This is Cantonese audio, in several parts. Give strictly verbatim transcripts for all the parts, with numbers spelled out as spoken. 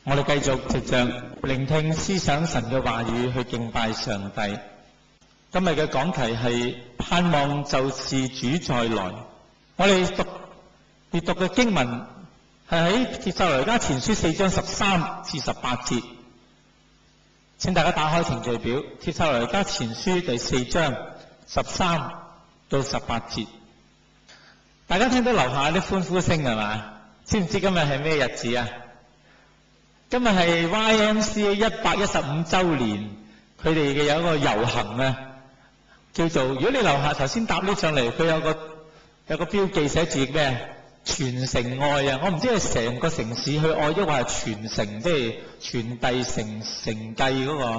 我哋繼續藉着聆聽思想神嘅話語去敬拜上帝。今日嘅講題係盼望就是主再來。我哋讀閱讀嘅經文係喺帖撒羅尼迦前書四章十三至十八節。請大家打開程序表，帖撒羅尼迦前書第四章十三到十八節。大家聽到樓下啲歡呼聲係嘛？知唔知今日係咩日子啊？今日係 Y M C A 一百一十五周年，佢哋嘅有一個遊行啊，叫做，如果你樓下頭先搭 lift 上嚟，佢有個有個標記寫住咩？傳承愛啊！我唔知係成個城市去愛，抑或係傳承，即係傳遞承承繼嗰個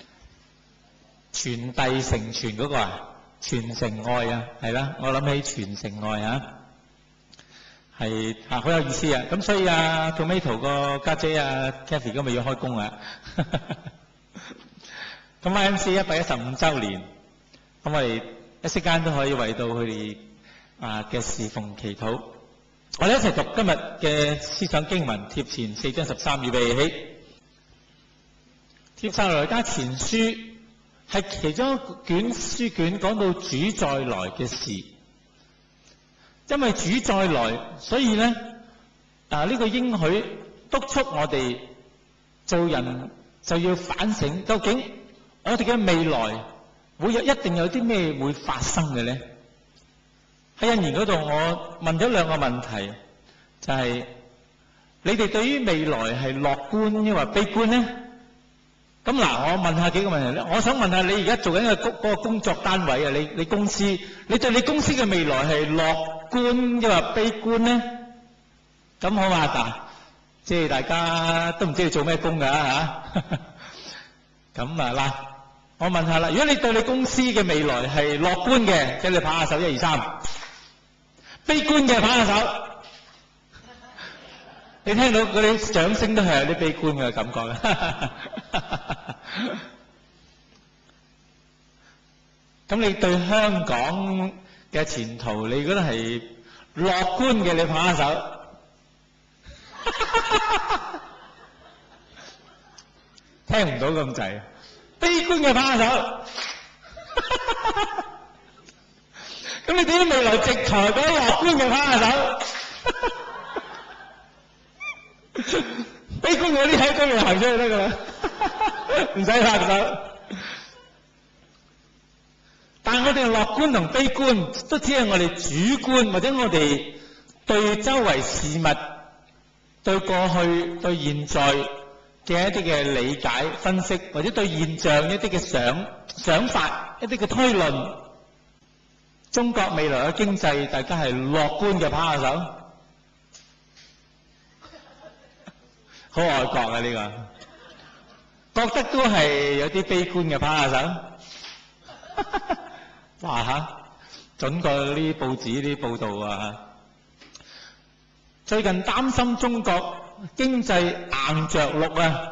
傳遞承傳嗰個啊，傳承愛啊，係啦，我諗起傳承愛啊。係啊，好有意思啊！咁所以啊 ，Tomato 個家姐啊 ，Kathy 今日要開工啊！咁 Y M C A 一百一十五週年，咁我哋一息間都可以為到佢哋啊嘅侍奉祈禱。我哋一齊讀今日嘅思想經文，帖前四章十三，預備起。帖撒羅尼迦前書係其中一卷書卷講到主再來嘅事。因為主再來，所以咧啊呢、這個應許督促我哋做人就要反省，究竟我哋嘅未來會有一定有啲咩會發生嘅咧？喺引言嗰度，我問咗兩個問題，就係、是、你哋對於未來係樂觀抑或悲觀咧？咁嗱，我問下幾個問題咧。我想問下你而家做緊嘅嗰個工作單位啊，你你公司，你對你公司嘅未來係樂觀抑或悲觀咧？咁好嘛？嗱，即係大家都唔知你做咩工㗎嚇。咁啊嗱，我問下啦，如果你對你公司嘅未來係樂觀嘅，即係你拍下手，一二三；悲觀嘅拍下手。你聽到嗰啲掌聲都係有啲悲觀嘅感覺嘅。咁你對香港嘅前途，你覺得係樂觀嘅，你拍下手。聽唔到咁滯。悲觀嘅拍下手。咁你點解未來直才嗰啲樂觀嘅拍下手？悲觀嗰啲喺嗰邊行出去得㗎啦，唔使拍手。但係我哋樂觀同悲觀都只係我哋主觀，或者我哋對周圍事物、對過去、對現在嘅一啲嘅理解、分析，或者對現象一啲嘅想想法、一啲嘅推論。中國未來嘅經濟，大家係樂觀嘅拍下手。好外國啊！呢、這個覺得都係有啲悲觀嘅，拍下手。哇嚇，準過啲報紙啲報導啊！最近擔心中國經濟硬着陸啊！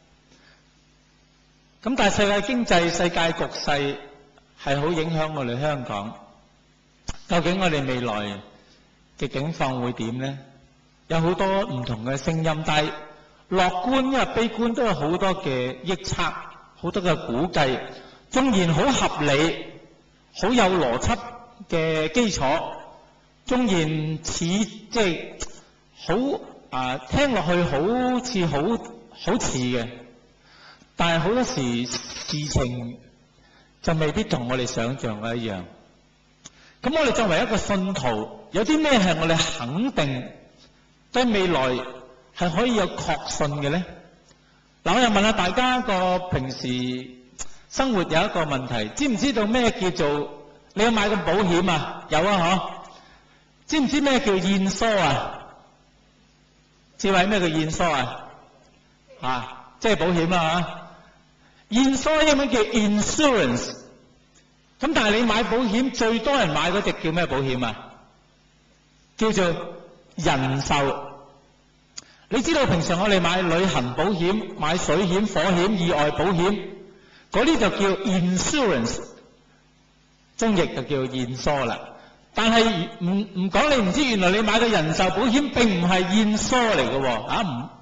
咁但係世界經濟、世界局勢係好影響我哋香港。究竟我哋未來嘅境況會點呢？有好多唔同嘅聲音，但係樂觀因為悲觀都有好多嘅臆測，好多嘅估計，縱然好合理、好有邏輯嘅基礎，縱然似即係好啊聽落去好似好好似嘅，但係好多時事情就未必同我哋想象嘅一樣。咁我哋作為一個信徒，有啲咩係我哋肯定對未來係可以有確信嘅咧？嗱，我又問下大家個平時生活有一個問題，知唔知道咩叫做你有買過保險啊？有啊，嗬？知唔知咩叫驗疏啊？智慧咩叫驗疏啊？啊，即係保險啦嚇。驗疏英文叫 insurance。咁但係你買保險最多人買嗰隻叫咩保險啊？叫做人壽。你知道平常我哋買旅行保險、買水險、火險、意外保險，嗰啲就叫 insurance， 中譯就叫驗疏啦。但係唔唔講你唔知，原來你買嘅人壽保險並唔係驗疏嚟嘅喎，啊唔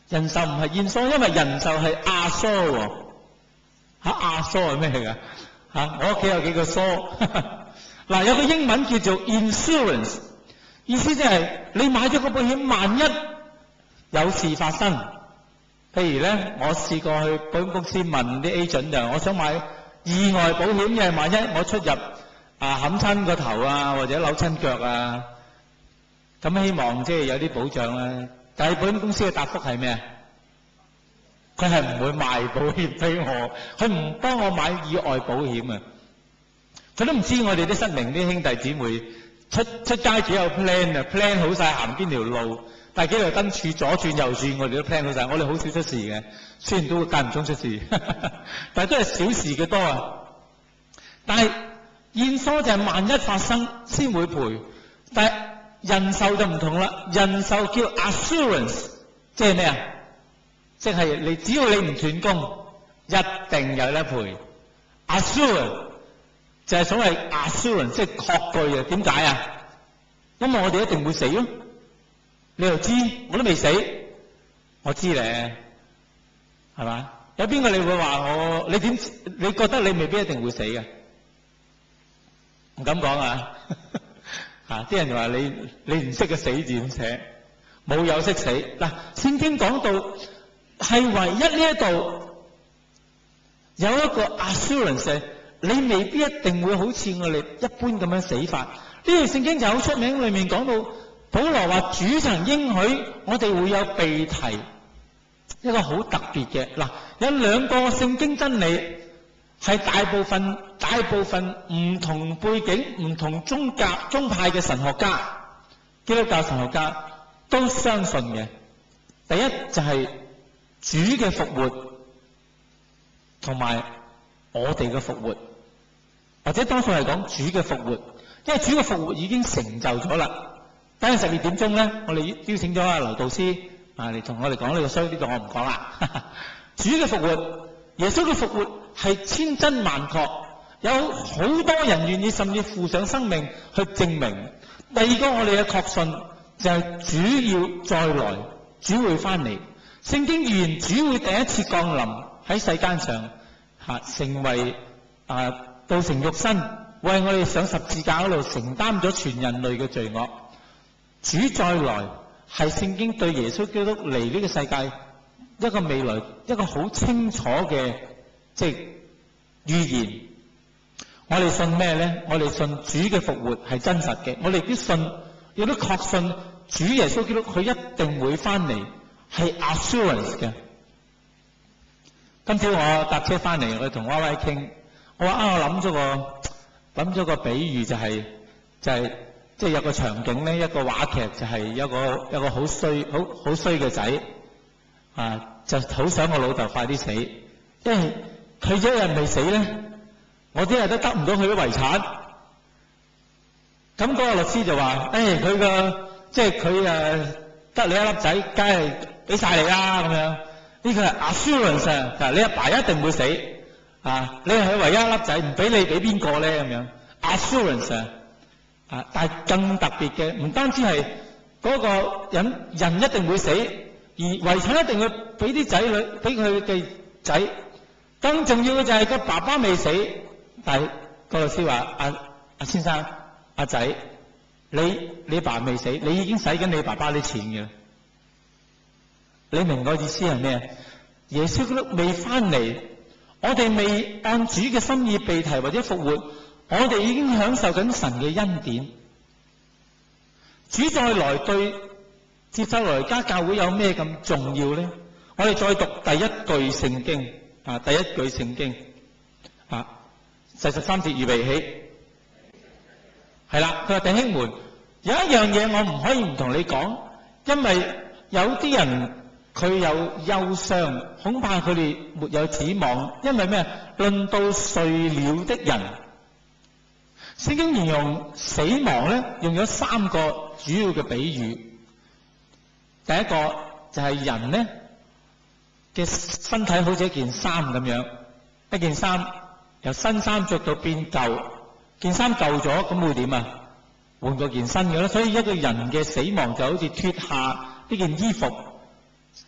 人壽唔係燕梳，因為人壽係亞梳喎。嚇，亞梳係咩嚟㗎？嚇，我屋企有幾個梳。嗱，有個英文叫做 insurance， 意思即係你買咗個保險，萬一有事發生，譬如咧，我試過去保險公司問啲 agent 就，我想買意外保險，因為萬一我出入啊冚親個頭啊，或者扭親腳啊，咁希望即係有啲保障啦。但係保險公司嘅答覆係咩啊？佢係唔會賣保險俾我，佢唔幫我買意外保險啊！佢都唔知我哋啲失明啲兄弟姊妹出出街幾有 plan 啊 ，plan 好晒行邊條路，但係幾條燈柱左轉右轉，我哋都 plan 好晒。我哋好少出事嘅，雖然都會間唔中出事，但係都係小事嘅多啊。但係燕梳就係萬一發生先會賠，但係人壽就唔同啦。人壽叫 assurance， 即係咩啊？即係你只要你唔斷供，一定有得賠。assurance 就係所謂 assurance， 即係確據啊。點解啊？因為我哋一定會死咯。你又知，我都未死，我知咧，係嘛？有邊個你會話我？你點？你覺得你未必一定會死嘅？唔敢講啊！嚇，啲人就話你你唔識個死字點寫，冇有識死嗱。聖經講到係唯一呢一度有一個 assurance， 你未必一定會好似我哋一般咁樣死法。呢條聖經就好出名，裏面講到保羅話主曾應許我哋會有被提，一個好特別嘅嗱，有兩個聖經真理係大部分大部分唔同背景、唔同宗教宗派嘅神學家、基督教神學家都相信嘅。第一就係主嘅復活同埋我哋嘅復活，或者多數係講主嘅復活，因為主嘅復活已經成就咗啦。等陣十二點鐘咧，我哋邀請咗阿劉導師啊嚟同我哋講呢個，所以呢度我唔講啦。主嘅復活，耶穌嘅復活係千真萬確，有好多人願意甚至付上生命去證明。第二個我哋嘅確信就係主要再來，主會翻嚟。聖經預言主會第一次降臨喺世間上，嚇成為啊道成肉身，為我哋上十字架嗰度承擔咗全人類嘅罪惡。主再來係聖經對耶穌基督嚟呢個世界一個未來一個好清楚嘅即係預言。我哋信咩咧？我哋信主嘅復活係真實嘅，我哋都信，亦都確信主耶穌基督佢一定會翻嚟，係 assurance 嘅。今朝我搭車翻嚟，我同 Y Y 傾，我話啊，我諗咗個諗咗個比喻，就係就係即係有個場景咧，一個話劇就係有個有個好衰好好衰嘅仔啊，就好想我老豆快啲死，因為佢一日未死咧，我啲日都得唔到佢啲遺產。咁嗰個律師就話：誒佢個即係佢誒得你一粒仔，梗係俾晒你啦咁樣。呢個係 assurance 啊，嗱你阿爸一定會死啊！你係佢唯一一粒仔，唔俾你俾邊個咧咁樣 assurance 啊！啊，但係更特別嘅，唔單止係嗰個人人一定會死，而遺產一定會俾啲仔女，俾佢嘅仔。更重要嘅就係個爸爸未死，但係個律師話：阿阿先生，阿仔，你你爸未死，你已經使緊你爸爸啲錢嘅。你明個意思係咩？耶穌基督未翻嚟，我哋未按主嘅心意被提或者復活，我哋已經享受緊神嘅恩典。主再來對帖撒羅尼迦教會有咩咁重要咧？我哋再讀第一句聖經啊，第一句聖經啊，第十三節預備起，係啦。佢話弟兄們，有一樣嘢我唔可以唔同你講，因為有啲人佢有憂傷，恐怕佢哋沒有指望，因為咩？論到睡了的人，聖經形容死亡咧，用咗三個主要嘅比喻。第一個就係人咧嘅身體好似一件衫咁樣，一件衫由新衫着到變舊，件衫舊咗，咁會點啊？換過件新嘅啦。所以一個人嘅死亡就好似脫下呢件衣服，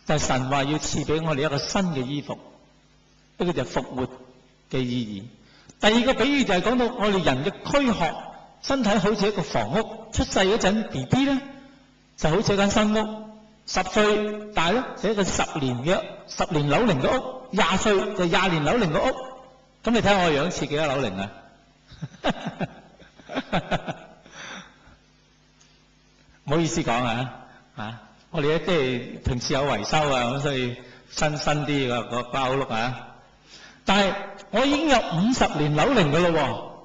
就係神話要賜俾我哋一個新嘅衣服，呢個就係復活嘅意義。第二個比喻就係講到我哋人嘅軀殼，身體好似一個房屋，出世嗰陣 B B 咧就好似一間新屋，十歲大咧就一個十年嘅十年樓齡嘅屋，廿歲就廿年樓齡嘅屋。咁你睇下我樣似幾多樓齡啊？唔好意思講啊，啊，我哋咧即係平時有維修啊，咁所以新新啲個個包碌啊。但係我已經有五十年樓齡嘅咯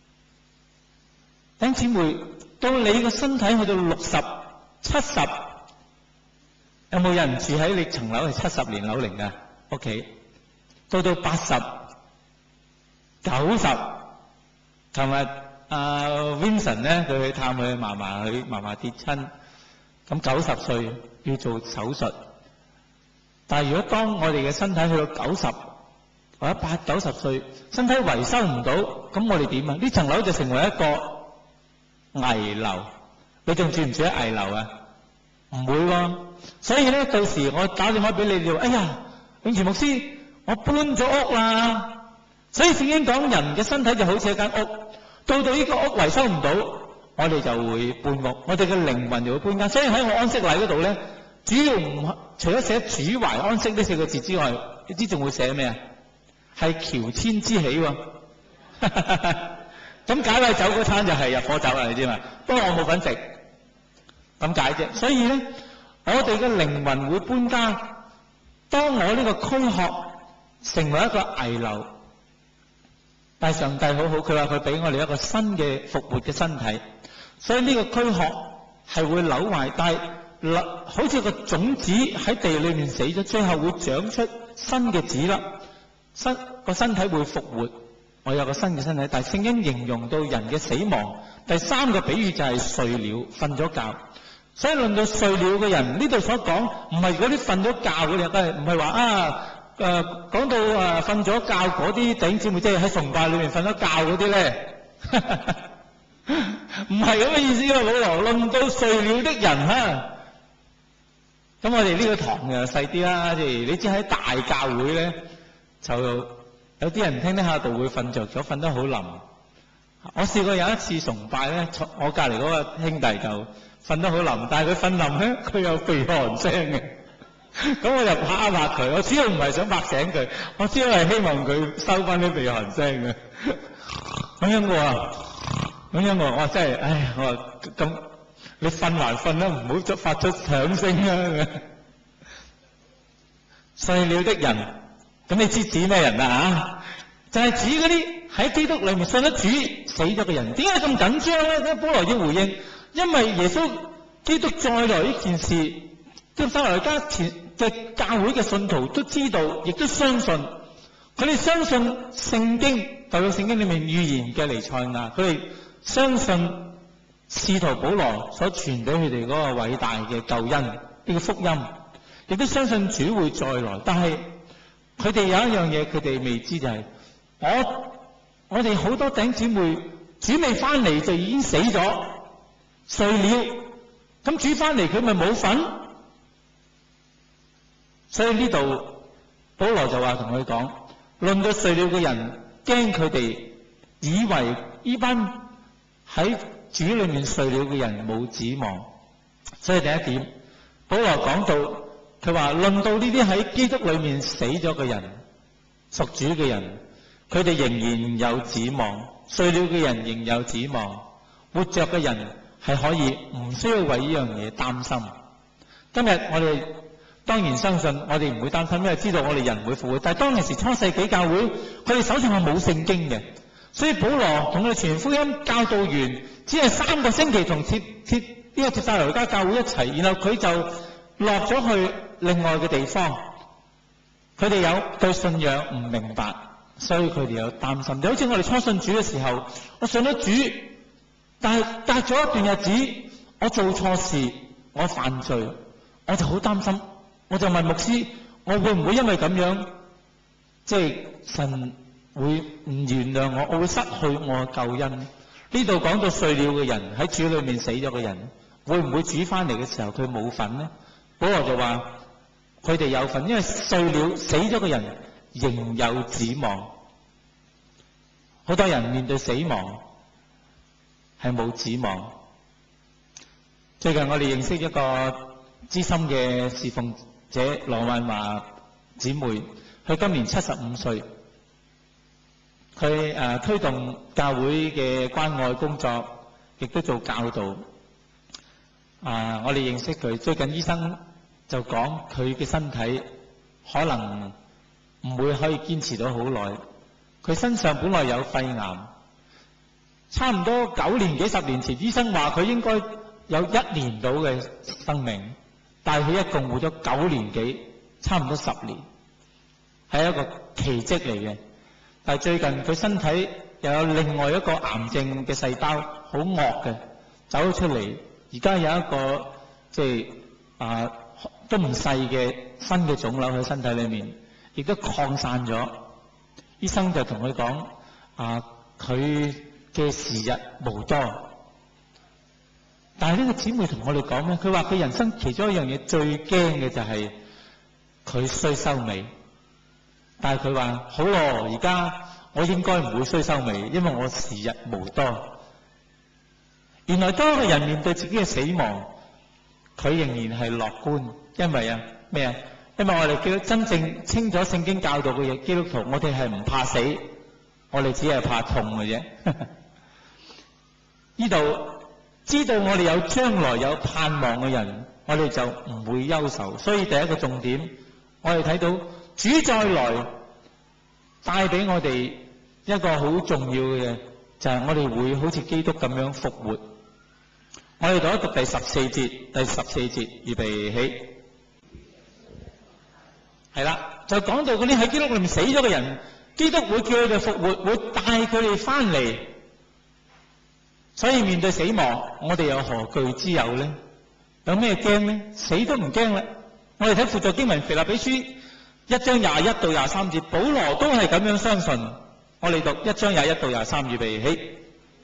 喎，弟兄姊妹，到你個身體去到六十、七十，有冇人住喺你層樓係七十年樓齡㗎？屋企到到八十、九十，琴日阿 Vincent 咧，佢去探佢嫲嫲，佢嫲嫲跌親，咁九十歲要做手術。但係如果當我哋嘅身體去到九十或者八九十歲，身體維修唔到，咁我哋點啊？呢層樓就成為一個危樓。你仲住唔住喺危樓啊？唔會喎。所以咧，到時我打電話俾你，你話：哎呀，永泉牧師，我搬咗屋啦。所以聖經講人嘅身體就好似一間屋，到到呢個屋維修唔到，我哋就會搬屋，我哋嘅靈魂就會搬家。所以喺我安息禮嗰度咧，主要唔除咗寫主懷安息呢四個字之外，你知仲會寫咩啊？係喬遷之喜喎。咁解穢酒嗰餐就係入伙酒啦，你知嘛？不過我冇份食，咁解啫。所以咧，我哋嘅靈魂會搬家。當我呢個軀殼成為一個危樓，但係上帝好好，佢話佢俾我哋一個新嘅復活嘅身體，所以呢個軀殼係會扭壞，但係好似個種子喺地裏面死咗，最後會長出新嘅籽粒，身個身體會復活。我有個新嘅身體，但係聖經形容到人嘅死亡，第三個比喻就係睡了，瞓咗覺。所以論到睡了嘅人，呢度所講唔係嗰啲瞓咗覺嗰啲，都係唔係話啊誒講到誒瞓咗覺嗰啲弟兄姊妹，即係喺崇拜裏面瞓咗覺嗰啲咧，唔係咁嘅意思啊！保羅論到睡了的人哈，咁我哋呢個堂又細啲啦，即係你知喺大教會咧，就有啲人聽聽下道會瞓着咗，瞓得好冧。我試過有一次崇拜咧，我隔離嗰個兄弟就瞓得好冧，但係佢瞓冧咧，佢有鼻鼾聲嘅。咁我就拍一拍佢，我主要唔係想拍醒佢，我主要係希望佢收翻啲鼻鼾聲嘅。咁樣我話，咁樣我話真係，唉，我話咁你瞓還瞓啦，唔好再發出響聲啦。睡了的人，咁你知指咩人啊？就係、是、指嗰啲喺基督裏面信得主死咗嘅人。點解咁緊張咧？咁保羅要回應，因為耶穌基督再來呢件事，即係撒羅尼迦前嘅教會嘅信徒都知道，亦都相信。佢哋相信聖經，舊約聖經裏面預言嘅彌賽亞，佢哋相信使徒保羅所傳俾佢哋嗰個偉大嘅救恩呢、這個福音，亦都相信主會再來。但係佢哋有一樣嘢，佢哋未知就係、是。我我哋好多弟兄姊妹，主未翻嚟就已經死咗，睡了，咁主翻嚟佢咪冇份？所以呢度保羅就話同佢講，論到睡了嘅人，驚佢哋以為呢班喺主裏面睡了嘅人冇指望。所以第一點，保羅講到佢話，論到呢啲喺基督裏面死咗嘅人，屬主嘅人。佢哋仍然有指望，睡了嘅人仍有指望，活着嘅人係可以唔需要為呢樣嘢擔心。今日我哋當然相信，我哋唔會擔心，因為知道我哋人會復活。但係當其時初世紀教會，佢哋手上係冇聖經嘅，所以保羅同佢哋傳福音教導完，只係三個星期同帖帖呢個帖撒羅尼迦教會一齊，然後佢就落咗去另外嘅地方。佢哋有對信仰唔明白。所以佢哋有擔心，就好似我哋初信主嘅時候，我信咗主，但係隔咗一段日子，我做錯事，我犯罪，我就好擔心，我就問牧師，我會唔會因為咁樣，即係神會唔原諒我，我會失去我嘅救恩？呢度講到睡了嘅人，喺主裏面死咗嘅人，會唔會主翻嚟嘅時候佢冇份呢？保羅就話佢哋有份，因為碎了死咗嘅人仍有指望。好多人面對死亡係冇指望。最近我哋認識一個資深嘅侍奉者羅萬華姊妹，佢今年七十五歲，佢誒、呃、推動教會嘅關愛工作，亦都做教導。啊、呃！我哋認識佢，最近醫生就講佢嘅身體可能唔會可以堅持到好耐。佢身上本來有肺癌，差唔多九年幾十年前，醫生話佢應該有一年到嘅生命，但係佢一共活咗九年幾，差唔多十年，係一個奇蹟嚟嘅。但係最近佢身體又有另外一個癌症嘅細胞，好惡嘅走咗出嚟。而家有一個即係啊都唔細嘅新嘅腫瘤喺身體裏面，亦都擴散咗。醫生就同佢講啊，佢嘅時日無多。但係呢個姊妹同我哋講咧，佢話佢人生其中一樣嘢最驚嘅就係佢衰收尾。但係佢話好咯，而家我應該唔會衰收尾，因為我時日無多。原來當一個人面對自己嘅死亡，佢仍然係樂觀，因為啊咩啊？因為我哋叫真正清楚聖經教導嘅嘢，基督徒我哋係唔怕死，我哋只係怕痛嘅啫。呢度知道我哋有將來有盼望嘅人，我哋就唔會憂愁。所以第一個重點，我哋睇到主再來帶俾我哋一個好重要嘅嘢，就係我哋會好似基督咁樣復活。我哋讀一讀第十四節，第十四節預備起，係啦，就講到嗰啲喺基督裏面死咗嘅人，基督會叫佢哋復活，會帶佢哋翻嚟。所以面對死亡，我哋有何懼之有呢？有咩驚呢？死都唔驚啦。我哋睇附著經文腓立比書一章廿一到廿三節，保羅都係咁樣相信。我哋讀一章廿一到廿三預備起。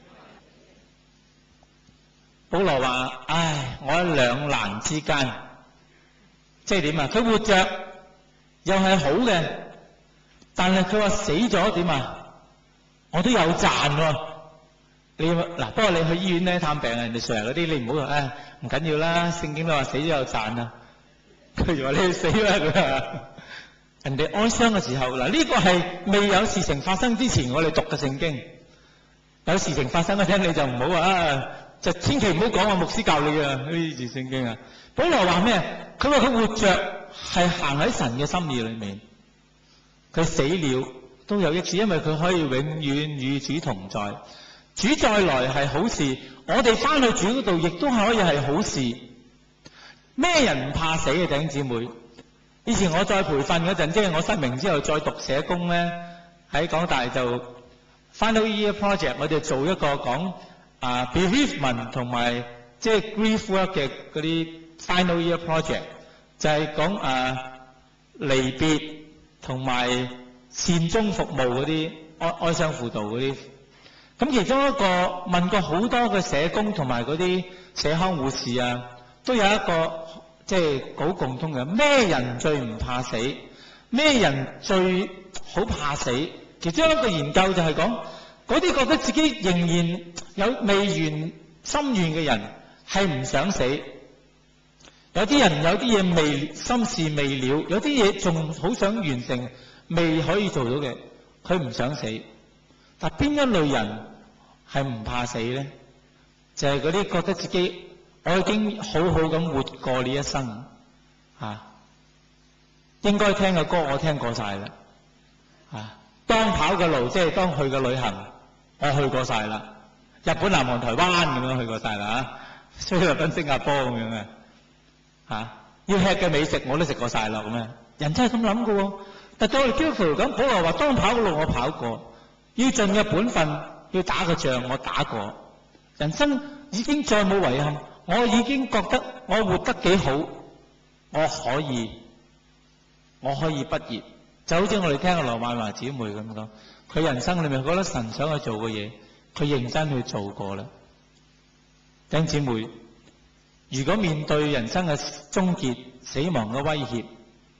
保羅話：唉，我喺兩難之間，即係點啊？佢活着又係好嘅，但係佢話死咗點啊？我都有賺喎。你嗱，不過你去醫院咧探病人哋成日嗰啲，你唔好話唉唔緊要啦。聖經都話死咗有賺啊。佢就話你去死啦佢話。人哋哀傷嘅時候，嗱呢個係未有事情發生之前，我哋讀嘅聖經。有事情發生嗰陣，你就唔好話啊。就千祈唔好講話牧師教你嘅呢啲聖經啊！保羅話咩？佢話佢活着係行喺神嘅心意裏面，佢死了都有益處，因為佢可以永遠與主同在。主再來係好事，我哋翻去主嗰度亦都可以係好事。咩人唔怕死嘅弟兄姊妹？以前我再培訓嗰陣，即係我失明之後再讀社工咧，喺港大就 Final Year Project， 我哋做一個講。啊、uh, bereavement 同埋即係 grief work 嘅嗰啲 final year project， 就係講啊離別同埋善終服務嗰啲哀哀傷輔導嗰啲。咁其中一個問過好多嘅社工同埋嗰啲社康護士啊，都有一個即係好共通嘅，咩人最唔怕死？咩人最好怕死？其中一個研究就係講。嗰啲覺得自己仍然有未完心願嘅人係唔想死，有啲人有啲嘢未心事未了，有啲嘢仲好想完成未可以做到嘅，佢唔想死。但邊一類人係唔怕死咧？就係嗰啲覺得自己我已經好好咁活過呢一生啊，應該聽嘅歌我聽過晒啦啊，當跑嘅路即係當去嘅旅行。我去過晒啦，日本、南韓、台灣咁樣去過晒啦嚇，菲律賓、新加坡咁樣嘅嚇，要吃嘅美食我都食過晒啦咁樣。人真係咁諗嘅喎，但對我哋基督徒咁，保羅話當跑嘅路我跑過，要盡嘅本分，要打嘅仗我打過，人生已經再冇遺憾，我已經覺得我活得幾好，我可以，我可以畢業，就好似我哋聽阿羅曼華姊妹咁講。佢人生裏面覺得神想去做嘅嘢，佢認真去做過啦。弟兄姊妹，如果面對人生嘅終結、死亡嘅威脅，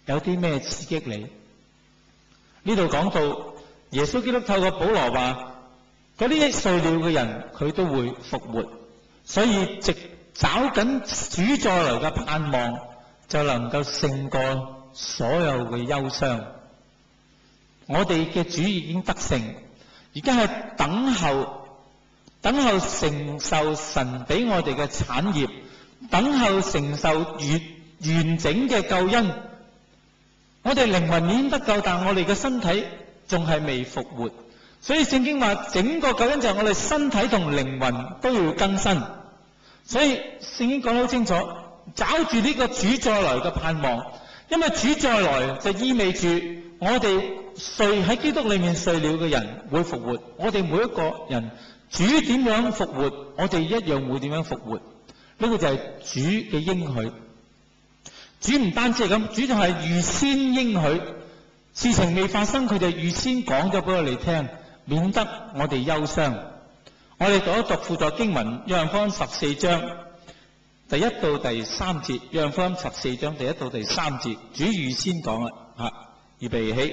有啲咩刺激你？呢度講到耶穌基督透過保羅話，嗰啲睡了嘅人佢都會復活，所以直找緊主再來嘅盼望，就能夠勝過所有嘅憂傷。我哋嘅主已經得勝，而家係等候，等候承受神俾我哋嘅產業，等候承受完完整嘅救恩。我哋靈魂已經得救，但我哋嘅身體仲係未復活。所以聖經話整個救恩就係我哋身體同靈魂都要更新。所以聖經講得好清楚，找住呢個主再來嘅盼望，因為主再來就意味住我哋睡喺基督裏面睡了嘅人會復活。我哋每一個人，主點樣復活，我哋一樣會點樣復活。呢個就係主嘅應許。主唔單止係咁，主仲係預先應許，事情未發生，佢就預先講咗俾我哋聽，免得我哋憂傷。我哋讀一讀輔助經文，約翰福音十四章第一到第三節。約翰福音十四章第一到第三節，主預先講啦，吓，預備起。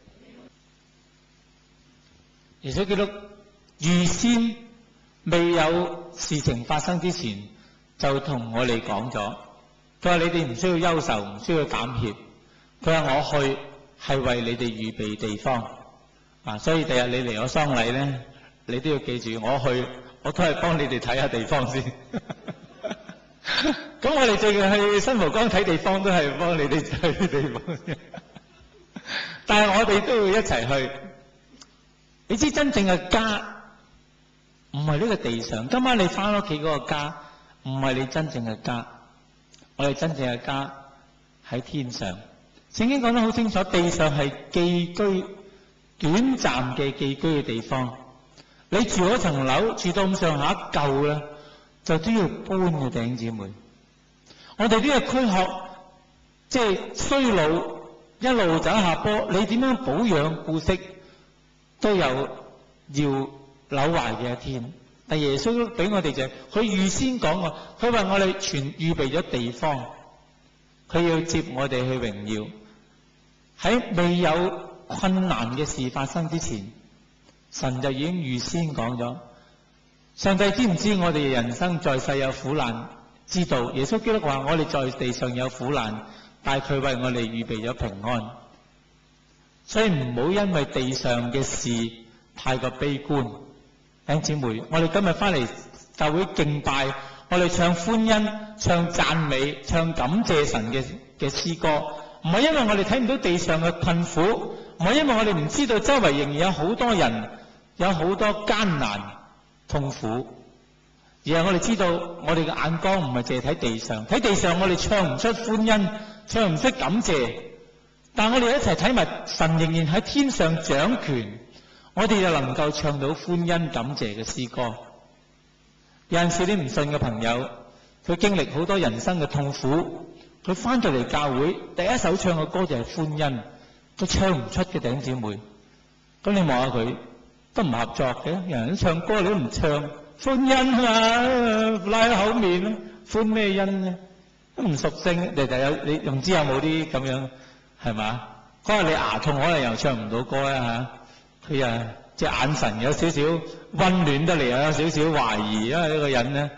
耶穌基督預先未有事情發生之前，就同我哋講咗，佢話你哋唔需要憂愁，唔需要膽怯。佢話我去係為你哋預備地方啊，所以第日你嚟我喪禮咧，你都要記住，我去我都係幫你哋睇下地方先。咁我哋最近去新蒲崗睇地方，都係幫你哋睇地方先。但係我哋都要一齊去。你知真正嘅家唔係呢個地上，今晚你翻屋企嗰個家唔係你真正嘅家，我哋真正嘅家喺天上。聖經講得好清楚，地上係寄居短暫嘅寄居嘅地方。你住嗰層樓住到咁上下舊啦，就都要搬嘅，弟兄姊妹。我哋呢個軀殼即係衰老，一路走下坡，你點樣保養顧惜都有要朽壞嘅一天。但耶穌俾我哋就係佢預先講過，佢話我哋全預備咗地方，佢要接我哋去榮耀。喺未有困難嘅事發生之前，神就已經預先講咗。上帝知唔知我哋人生在世有苦難？知道。耶穌基督話我哋在地上有苦難，但係佢為我哋預備咗平安。所以唔好因為地上嘅事太過悲觀。弟兄姊妹，我哋今日翻嚟教會敬拜，我哋唱歡欣、唱讚美、唱感謝神嘅嘅詩歌，唔係因為我哋睇唔到地上嘅困苦，唔係因為我哋唔知道周圍仍然有好多人有好多艱難痛苦，而係我哋知道我哋嘅眼光唔係淨係睇地上，睇地上我哋唱唔出歡欣，唱唔出感謝，但我哋一齊睇埋神仍然喺天上掌權，我哋就能夠唱到歡欣感謝嘅詩歌。有陣時啲唔信嘅朋友，佢經歷好多人生嘅痛苦，佢翻到嚟教會第一首唱嘅歌就係歡欣，佢唱唔出嘅，弟兄姊妹。咁你望下佢都唔合作嘅，人人都唱歌你都唔唱，歡欣啊，拉口面啦，歡咩欣咧？都唔熟聲，你就有你唔知有冇啲咁樣係嘛？嗰日你牙痛，可能又唱唔到歌啦嚇。佢啊，隻眼神有少少溫暖得嚟，又有少少懷疑，因為呢個人咧，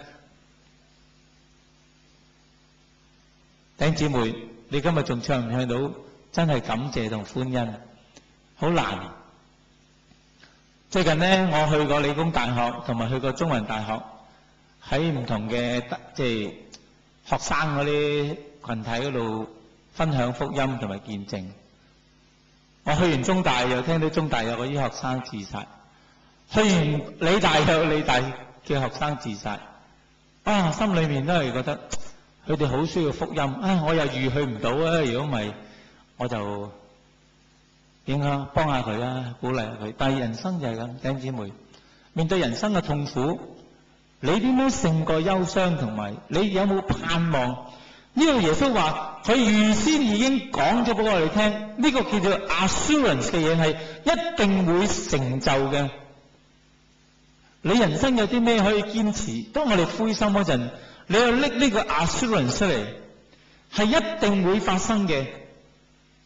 弟兄姊妹，你今日仲唱唔唱到真係感謝同歡欣？好難。最近咧，我去過理工大學，同埋去過中文大學，喺唔同嘅即係學生嗰啲群體嗰度分享福音同埋見證。我去完中大，又聽到中大有個醫學生自殺；去完理大又有理大嘅學生自殺。啊，心裏面都係覺得佢哋好需要福音。啊，我又預去唔到啊！如果唔係，我就點啊幫下佢啦，鼓勵下佢。但係人生就係咁，弟兄姊妹，面對人生嘅痛苦，你點樣勝過憂傷？同埋你有冇盼望？呢個耶穌話佢預先已經講咗俾我哋聽，呢個叫做 assurance 嘅嘢係一定會成就嘅。你人生有啲咩可以堅持？當我哋灰心嗰陣，你要拎呢個 assurance 出嚟，係一定會發生嘅。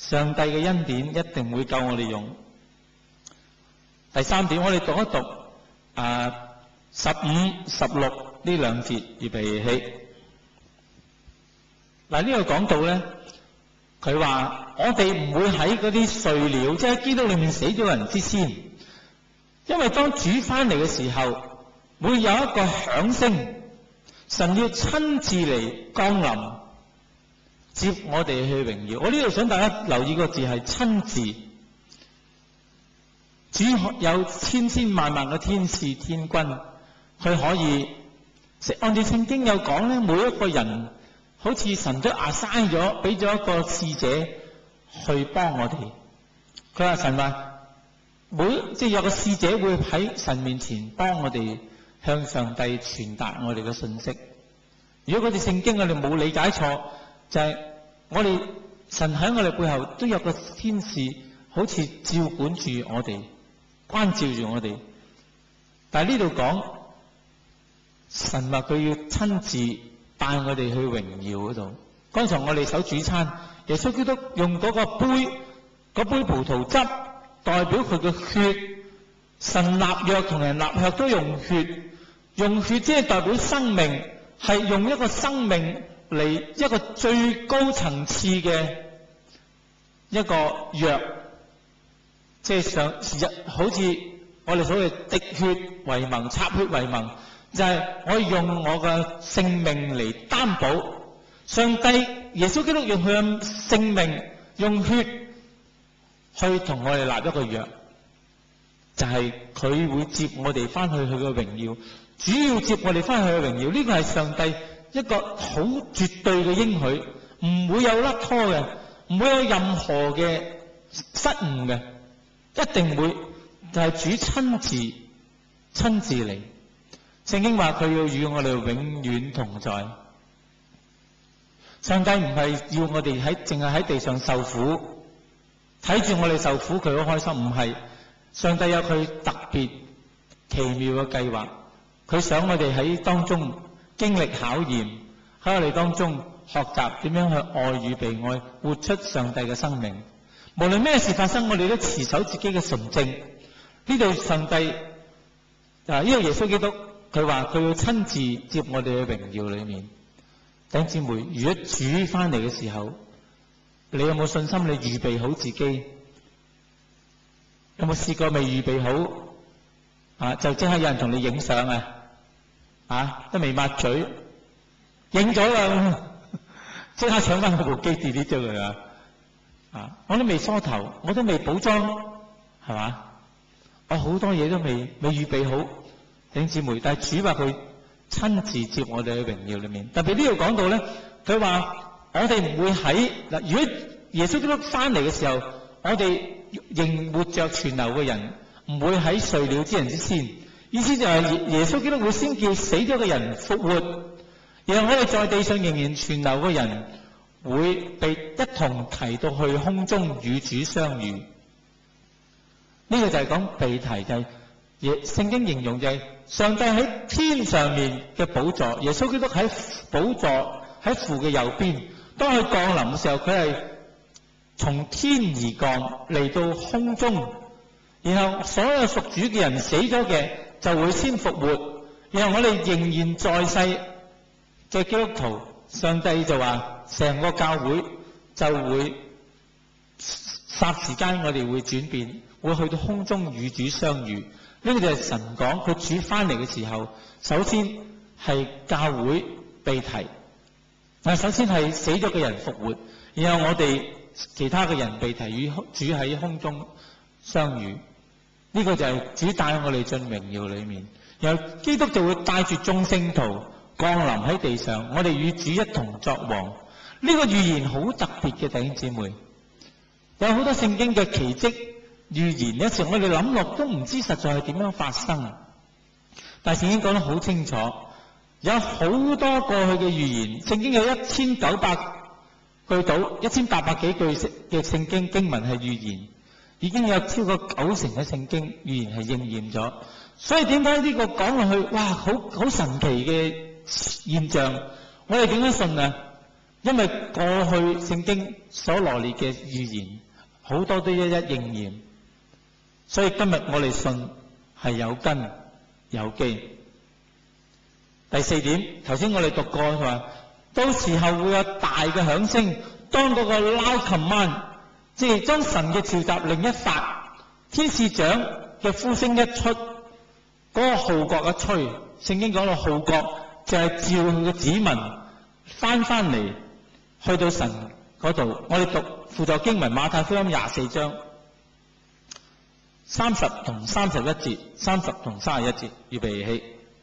上帝嘅恩典一定會夠我哋用。第三點，我哋讀一讀啊十五、十六呢兩節，預備起。嗱，呢個講到咧，佢話我哋唔會喺嗰啲睡了，即係喺基督裏面死咗人之先，因為當主翻嚟嘅時候，會有一個響聲，神要親自嚟降臨，接我哋去榮耀。我呢度想大家留意個字係親自。主有千千萬萬嘅天使天軍，佢可以按照聖經有講咧，每一個人好似神都 assign 咗，俾咗一個使者去幫我哋。佢話神話每即係有個使者會喺神面前幫我哋向上帝傳達我哋嘅信息。如果嗰啲聖經我哋冇理解錯，就係、是、我哋神喺我哋背後都有個天使，好似照管住我哋，關照住我哋。但係呢度講神話佢要親自帶我哋去榮耀嗰度。剛才我哋守主餐，耶穌基督用嗰個杯，嗰杯葡萄汁代表佢嘅血。神立約同人立約都用血，用血即係代表生命，係用一個生命嚟一個最高層次嘅一個約，即係上好似我哋所謂滴血為盟、插血為盟，就係、是、我用我嘅性命嚟擔保。上帝耶穌基督用佢嘅性命、用血去同我哋立一個約，就係、是、佢會接我哋翻去佢嘅榮耀，主要接我哋翻去佢嘅榮耀。呢、這個係上帝一個好絕對嘅應許，唔會有甩拖嘅，唔會有任何嘅失誤嘅，一定會就係、是、主親自親自嚟。聖經話佢要與我哋永遠同在。上帝唔係要我哋喺淨係喺地上受苦，睇住我哋受苦佢好開心，唔係。上帝有佢特別奇妙嘅計劃，佢想我哋喺當中經歷考驗，喺我哋當中學習點樣去愛與被愛，活出上帝嘅生命。無論咩事發生，我哋都持守自己嘅純正。呢度上帝啊，呢個耶穌基督，佢話佢要親自接我哋嘅榮耀裏面。弟兄姊妹，如果主翻嚟嘅時候，你有冇信心？你預備好自己？有冇試過未預備好啊？就即刻有人同你影相啊！啊，都未抹嘴，影咗啦，即刻搶翻佢部機 delete 咗佢啊！啊，我都未梳頭，我都未補妝，係嘛？我好多嘢都未未預備好，弟兄姊妹，但係主話佢親自接我哋嘅榮耀裏面。特別呢度講到咧，佢話我哋唔會喺嗱，如果耶穌基督翻嚟嘅時候，我哋仍活着存留嘅人唔會喺睡了之人之先。意思就係耶穌基督會先叫死咗嘅人復活，然後我哋在地上仍然存留嘅人會被一同提到去空中與主相遇。呢、這個就係講被提，就係、是、聖經形容就係上帝喺天上面嘅寶座，耶穌基督喺寶座喺父嘅右邊。當佢降臨嘅時候，佢係從天而降嚟到空中，然後所有屬主嘅人死咗嘅就會先復活，然後我哋仍然在世嘅基督徒，上帝就話成個教會就會霎時間我哋會轉變，會去到空中與主相遇。呢個就係神講佢主翻嚟嘅時候，首先係教會被提，但係首先係死咗嘅人復活，然後我哋其他嘅人被提與主喺空中相遇。呢個就係主帶我哋進榮耀裏面，然後基督就會帶住眾聖徒降臨喺地上，我哋與主一同作王。呢個預言好特別嘅，弟兄姊妹，有好多聖經嘅奇蹟預言，有時我哋諗落都唔知實在係點樣發生，但係聖經講得好清楚，有好多過去嘅預言，聖經有一千九百句到一千八百幾句嘅聖經經文係預言，已經有超過九成嘅聖經預言係應驗咗。所以點解呢個講落去，哇，好好神奇嘅現象，我哋點樣信啊？ 因為過去聖經所羅列嘅預言好多都一一應驗，所以今日我哋信係有根有基。第四點，頭先我哋讀過話，到時候會有大嘅響聲，當嗰個 loud command，即係將神嘅召集令一發，天使長嘅呼聲一出，嗰、那個號角一吹，聖經講到號角就係召佢嘅子民翻翻嚟，去到神嗰度。我哋讀輔助經文馬太福音廿四章三十同三十一節，三十同三十一節，預備起。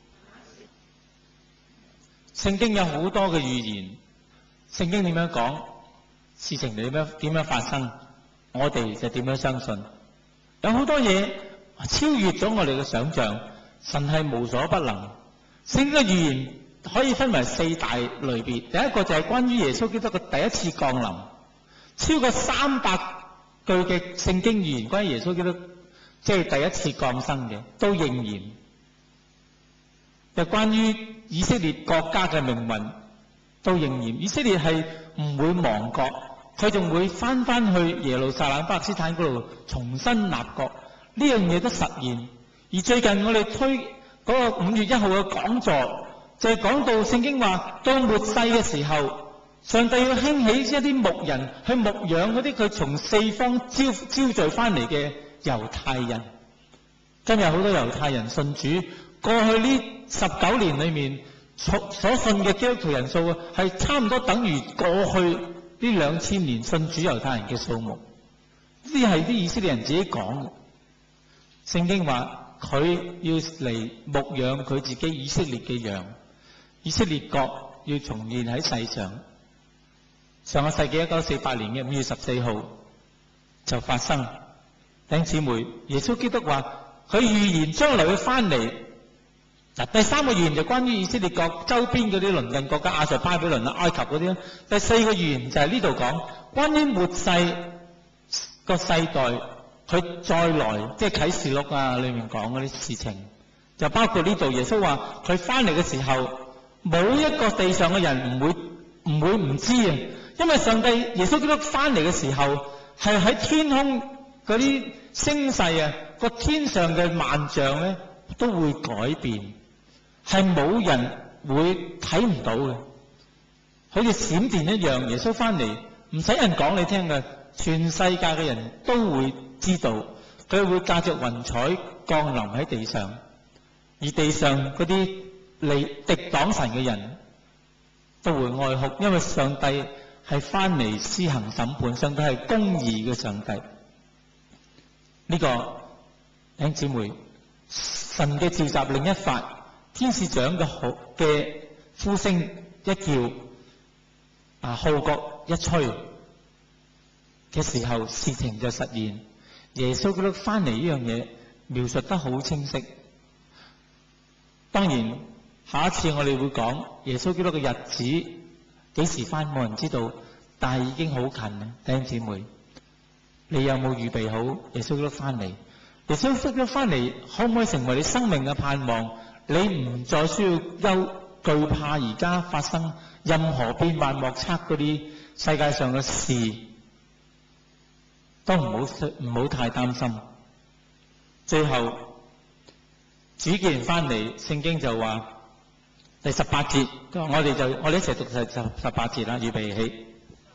聖經有好多嘅預言，聖經點樣講，事情點樣點樣發生，我哋就點樣相信。有好多嘢超越咗我哋嘅想象，神係無所不能。聖經嘅預言可以分為四大類別，第一個就係關於耶穌基督嘅第一次降臨，超過三百句嘅聖經預言關於耶穌基督即係第一次降生嘅都應驗。就關於以色列國家嘅命運都應驗，以色列係唔會亡國，佢仲會翻翻去耶路撒冷巴勒斯坦嗰度重新立國，呢樣嘢都實現。而最近我哋推嗰個五月一號嘅講座，就係講到聖經話到末世嘅時候，上帝要興起一啲牧人去牧養嗰啲佢從四方招招聚翻嚟嘅猶太人。今日好多猶太人信主，過去呢十九年裏面所所信嘅基督徒人數啊，係差唔多等於過去呢兩千年信主猶太人嘅數目。呢係啲以色列人自己講嘅。聖經話佢要嚟牧養佢自己以色列嘅羊，以色列國要重現喺世上。上個世紀一九四八年嘅五月十四號就發生。弟兄姊妹，耶穌基督話佢預言將來會翻嚟。嗱，第三個預言就關於以色列國周邊嗰啲鄰近國家，亞述、巴比倫啊、埃及嗰啲啦。第四個預言就係呢度講關於末世個世代，佢再來，即係啟示錄啊裏面講嗰啲事情，就包括呢度耶穌話佢翻嚟嘅時候，冇一個地上嘅人唔會唔會唔知啊，因為上帝耶穌基督翻嚟嘅時候係喺天空嗰啲星勢啊，個天上嘅萬象咧都會改變。係冇人會睇唔到嘅，好似閃電一樣。耶穌翻嚟唔使人講你聽嘅，全世界嘅人都會知道，佢會駕着雲彩降臨喺地上，而地上嗰啲嚟敵擋神嘅人都會哀哭，因為上帝係翻嚟施行審判，上帝係公義嘅上帝。呢、這個弟兄姊妹，神嘅召集令一發，天使長嘅號嘅呼聲一叫，啊號角一吹嘅時候，事情就實現。耶穌基督翻嚟呢樣嘢描述得好清晰。當然，下一次我哋會講耶穌基督嘅日子幾時翻，冇人知道，但係已經好近啦。弟兄姊妹，你有冇預備好耶穌基督翻嚟？耶穌基督翻嚟可唔可以成為你生命嘅盼望？你唔再需要憂懼怕而家發生任何變幻莫測嗰啲世界上嘅事，都唔好唔好太擔心。最後主既然翻嚟，聖經就話第十八節，我哋就我哋一齊讀十十十八節啦，預備起。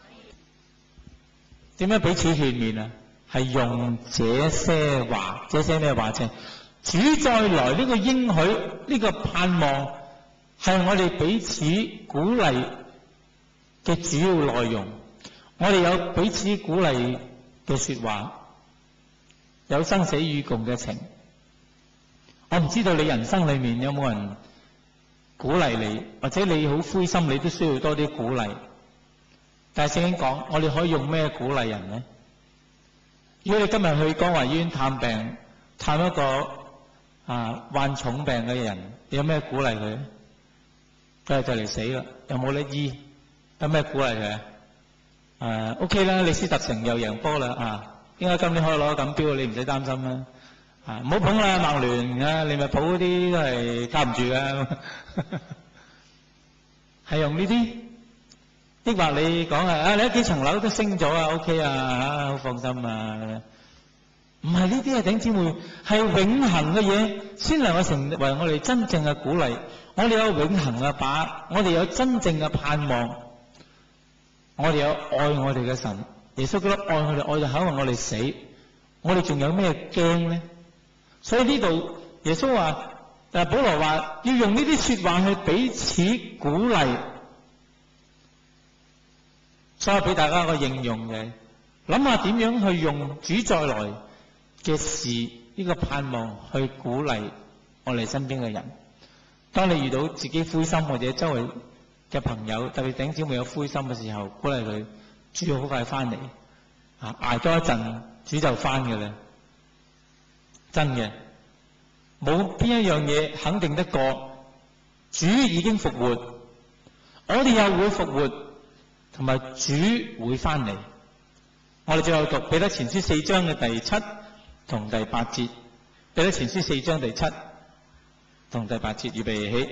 點樣彼此勸勉啊？係用這些話，這些咩話啫？主再來呢個應許，呢個盼望係我哋彼此鼓勵嘅主要內容。我哋有彼此鼓勵嘅說話，有生死與共嘅情。我唔知道你人生裏面有冇人鼓勵你，或者你好灰心，你都需要多啲鼓勵。但係聖經講，我哋可以用咩鼓勵人呢？如果你今日去江華醫院探病，探一個啊患重病嘅人，你有咩鼓勵佢？佢就嚟死啦，有冇得醫？有咩鼓勵佢？誒 OK 啦，李斯特城又贏波啦啊！應該今年可以攞錦標，你唔使擔心啦。啊，唔好捧啦，曼聯啊，利物浦嗰啲都係靠唔住㗎。係用呢啲抑或你講啊，你幾層樓都升咗啊 ，OK 啊，啊好放心啊。唔係呢啲啊，弟兄姊妹，係永恆嘅嘢先能夠成為我哋真正嘅鼓勵。我哋有永恆嘅把握，我哋有真正嘅盼望，我哋有愛我哋嘅神。耶穌基督愛我哋，愛到肯為我哋死，我哋仲有咩驚呢？所以呢度耶穌話，誒保羅話要用呢啲說話去彼此鼓勵。所以俾大家一個應用嘅，諗下點樣去用主再來嘅事呢個盼望去鼓勵我哋身邊嘅人。當你遇到自己灰心或者周圍嘅朋友，特別弟兄姊妹有灰心嘅時候，鼓勵佢，主好快翻嚟，啊捱多一陣，主就翻嘅啦。真嘅，冇邊一樣嘢肯定得過，主已經復活，我哋又會復活，同埋主會翻嚟。我哋最後讀彼得前書四章嘅第七同第八節，彼得前書四章第七同第八節，預備起。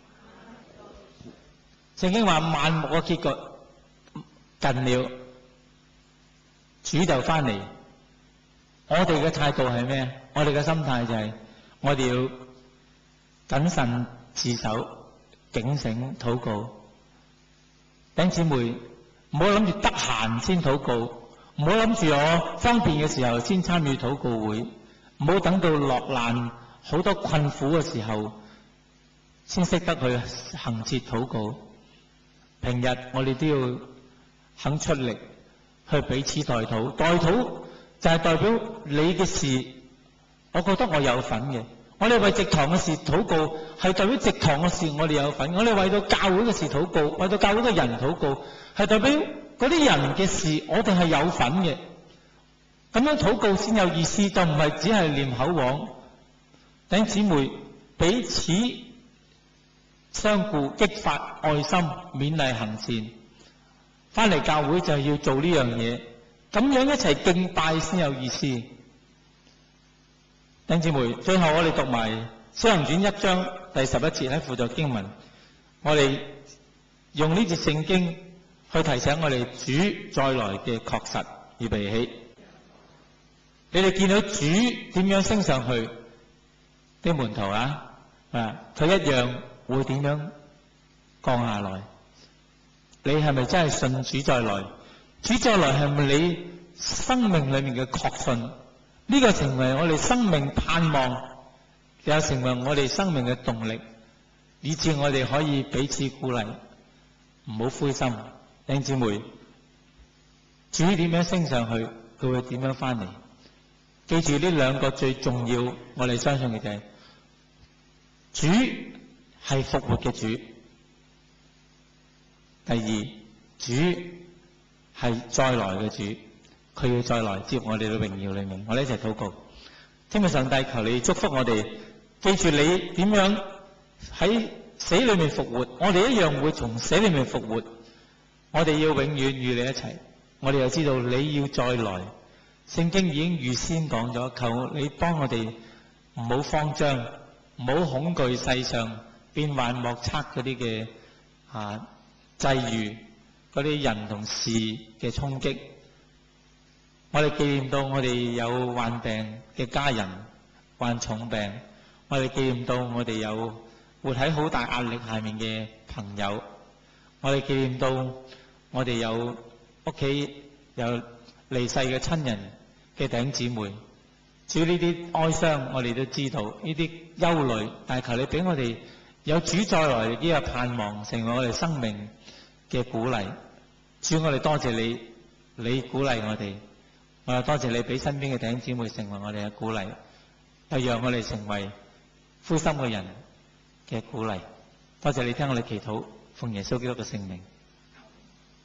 聖經話萬木嘅結局近了，主就翻嚟。我哋嘅態度係咩？我哋嘅心態就係我哋要謹慎自守、警醒禱告。弟兄姊妹，唔好諗住得閒先禱告，唔好諗住我方便嘅時候先參與禱告會，唔好等到落難好多困苦嘅時候先識得去行切禱告。平日我哋都要肯出力去彼此代禱，代禱就係代表你嘅事，我覺得我有份嘅。我哋為植堂嘅事禱告，係代表植堂嘅事我哋有份。我哋為到教會嘅事禱告，為到教會嘅人禱告，係代表嗰啲人嘅事我哋係有份嘅。咁樣禱告先有意思，就唔係只係念口簧。弟兄姊妹彼此相顧，激發愛心，勉勵行善。翻嚟教會就係要做呢樣嘢，咁樣一齊敬拜先有意思。弟兄姊妹，最後我哋讀埋《使徒行傳》一章第十一節喺輔助經文，我哋用呢節聖經去提醒我哋主再來嘅確實。預備起，你哋見到主點樣升上去，啲門徒啊，啊，佢一樣會點樣降下來？你係咪真係信主再來？主再來係咪你生命裏面嘅確信？呢個成為我哋生命盼望，又成為我哋生命嘅動力，以致我哋可以彼此鼓勵，唔好灰心。弟兄姊妹，主點樣升上去，佢會點樣翻嚟？記住呢兩個最重要，我哋相信嘅就係主係復活嘅主。第二，主係再來嘅主。佢要再來接我哋嘅榮耀裏面，我哋一齊禱告。天父上帝，求你祝福我哋，記住你點樣喺死裏面復活，我哋一樣會從死裏面復活。我哋要永遠與你一齊。我哋又知道你要再來，聖經已經預先講咗，求你幫我哋唔好慌張，唔好恐懼世上變幻莫測嗰啲嘅啊際遇，嗰啲人同事嘅衝擊。我哋紀念到我哋有患病嘅家人，患重病。我哋紀念到我哋有活喺好大壓力下面嘅朋友。我哋紀念到我哋有屋企有離世嘅親人嘅弟兄姊妹。至於呢啲哀傷，我哋都知道呢啲憂慮，但係求你俾我哋有主再來呢個盼望，成為我哋生命嘅鼓勵。主，我哋多謝你，你鼓勵我哋。我又多謝你俾身邊嘅弟兄姊妹成為我哋嘅鼓勵，又讓我哋成為灰心嘅人嘅鼓勵。多謝你聽我哋祈禱，奉耶穌基督嘅聖名。